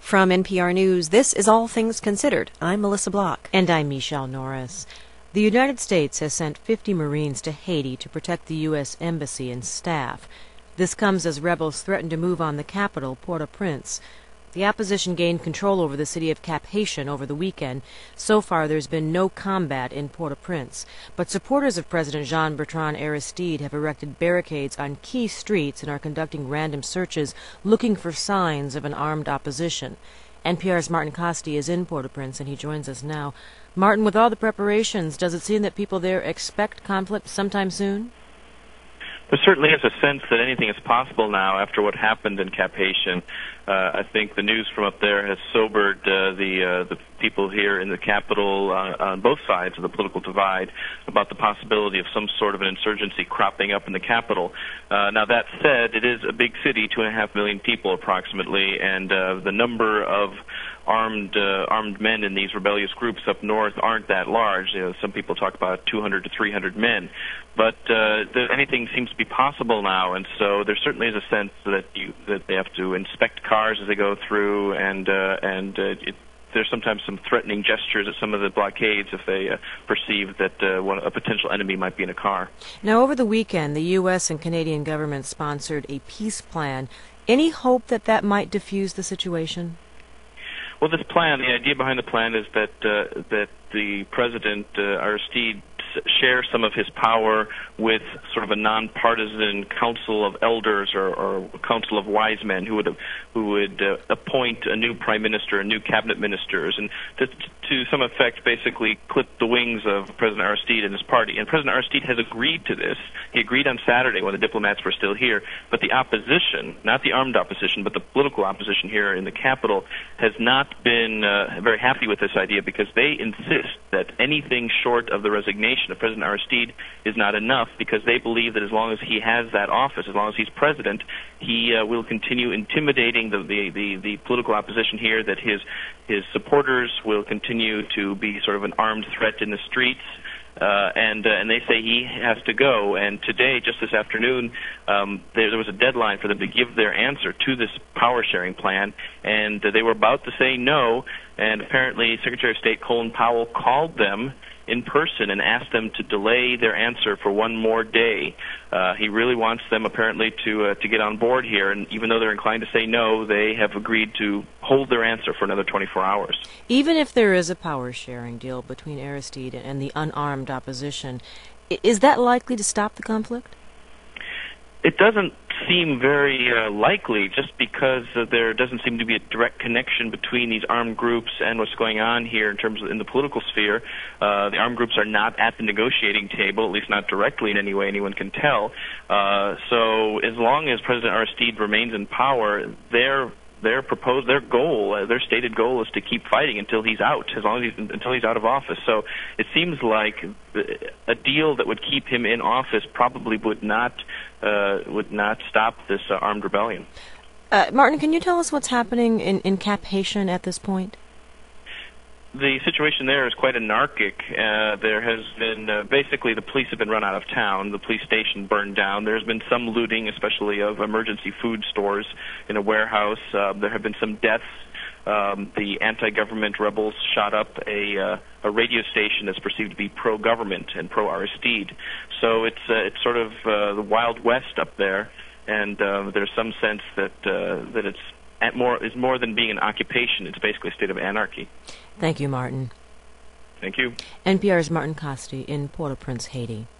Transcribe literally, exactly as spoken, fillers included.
From N P R News, this is All Things Considered. I'm Melissa Block. And I'm Michelle Norris. The United States has sent fifty Marines to Haiti to protect the U S Embassy and staff. This comes as rebels threaten to move on the capital, Port-au-Prince. The opposition gained control over the city of Cap-Haitien over the weekend. So far, there's been no combat in Port-au-Prince, but supporters of President Jean-Bertrand Aristide have erected barricades on key streets and are conducting random searches looking for signs of an armed opposition. N P R's Martin Costi is in Port-au-Prince, and he joins us now. Martin, with all the preparations, does it seem that people there expect conflict sometime soon? There certainly is a sense that anything is possible now after what happened in Cap-Haitien. Uh, I think the news from up there has sobered uh, the uh, the people here in the capital uh, on both sides of the political divide about the possibility of some sort of an insurgency cropping up in the capital. Uh, now, that said, it is a big city, two and a half million people approximately, and uh, the number of armed uh, armed men in these rebellious groups up north aren't that large. You know, some people talk about two hundred to three hundred men, but uh, the, anything seems to be possible now, and so there certainly is a sense that you that they have to inspect cars as they go through, and uh, and uh, it, there's sometimes some threatening gestures at some of the blockades if they uh, perceive that uh, one, a potential enemy might be in a car. Now, over the weekend, the U S and Canadian governments sponsored a peace plan. Any hope that that might diffuse the situation? Well, this plan, the idea behind the plan is that uh, that the President, uh, Aristide, share some of his power with sort of a nonpartisan council of elders or, or council of wise men who would who would uh, appoint a new prime minister and new cabinet ministers, and to, to some effect basically clip the wings of President Aristide and his party. And President Aristide has agreed to this. He agreed on Saturday when the diplomats were still here, but the opposition, not the armed opposition, but the political opposition here in the capital, has not been uh, very happy with this idea because they insist that anything short of the resignation of President Aristide is not enough, because they believe that as long as he has that office, as long as he's president, he uh, will continue intimidating the, the, the, the political opposition here, that his his supporters will continue to be sort of an armed threat in the streets. Uh, and uh, and they say he has to go. And today, just this afternoon, um, there, there was a deadline for them to give their answer to this power-sharing plan, and uh, they were about to say no. And apparently, Secretary of State Colin Powell called them in person and asked them to delay their answer for one more day. Uh, he really wants them apparently to uh, to get on board here, and even though they're inclined to say no, they have agreed to hold their answer for another twenty-four hours. Even if there is a power-sharing deal between Aristide and the unarmed opposition, is that likely to stop the conflict? It doesn't seem very uh, likely, just because uh, there doesn't seem to be a direct connection between these armed groups and what's going on here in terms of in the political sphere. Uh, the armed groups are not at the negotiating table, at least not directly in any way anyone can tell. Uh, so as long as President Aristide remains in power, their their proposed their goal, uh, their stated goal, is to keep fighting until he's out, as long as he's, until he's out of office. So it seems like a deal that would keep him in office probably would not uh, would not stop this uh, armed rebellion. Uh, Martin, can you tell us what's happening in, in Cap-Haitien at this point? The situation there is quite anarchic. Uh, there has been, uh, basically, the police have been run out of town. The police station burned down. There's been some looting, especially of emergency food stores in a warehouse. Uh, there have been some deaths. Um, the anti-government rebels shot up a, uh, a radio station that's perceived to be pro-government and pro-Aristide. So it's uh, it's sort of uh, the Wild West up there, and uh, there's some sense that uh, that it's at more is more than being an occupation. It's basically a state of anarchy. Thank you, Martin. Thank you. N P R's Martin Costi in Port-au-Prince, Haiti.